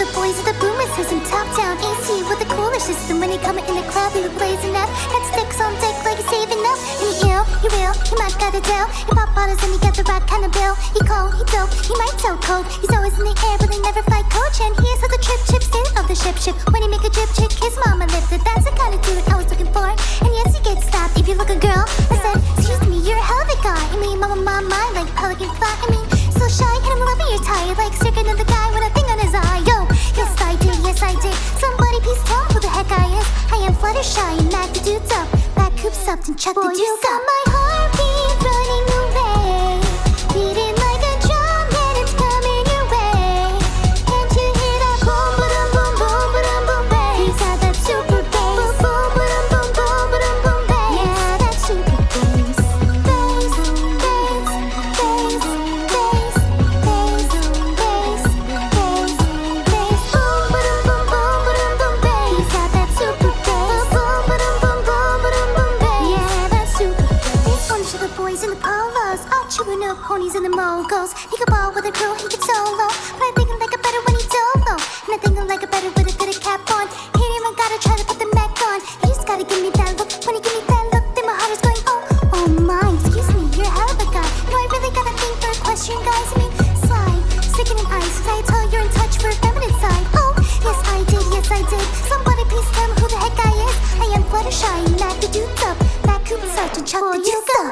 the boys with the boomer system, top down AC with the cooler system. When you coming in the club, we be blazing up. Head sticks on deck like you're saving up. And you ill, you real, you might got a deal. You pop bottles and you got the right kind of bill. He cold, he dope, he might so cold. He's always in the air, but they never fly coach. And here's how the trip chips in of the ship. When he make a drip chick, his mama lifted. That's the kind of dude I was looking for. And yes, you get stopped if you look a girl. I said, excuse me, you're a hell of a guy. I mean, mama, my mind like pelican fly. I mean, so shy, and I'm loving your tie. Like circling on the guy with a thing on his eye. Yo, yes I did, yes I did. Somebody please tell me who the heck I is. I am Fluttershy and Mac the dude's up. Back hoops up and chuck the deuce up. You got my heartbeat running away, beating like a drum and it's coming your way. Can't you hear that boom, ba-dum, boom, boom, ba-dum, boom, bass? He's got that super bass. Boom, boom, ba-dum, boom, boom, ba-dum, boom, bass. Yeah, that super bass. Bass, bass, bass, bass, bass, bass, bass, bass. Boom, ba-dum, boom, boom, ba-dum, boom, bass. He's got that super bass. Boom, ba-dum, boom, boom, ba-dum, boom, bass. Yeah, that super bass. This one's for the boys in the polos, all chewing up ponies and the moguls. He could ball with a crew, he could solo, but I think I like it better when he dolo. And I think I like it better with a good cap on. He ain't even gotta try to put the Mac on. He just gotta give me that look. When he give me that look, then my heart is going, oh, oh my. Excuse me, you're a hell of a guy. No, I really gotta think for a question, guys. I mean, slide, sticking in ice. Cause I tell you're in touch for a feminine side. Oh, yes I did, yes I did. Somebody please tell me who the heck I is. I am Fluttershy, Mac the dude's up. Back Cooper Sergeant, chuck the deuce up.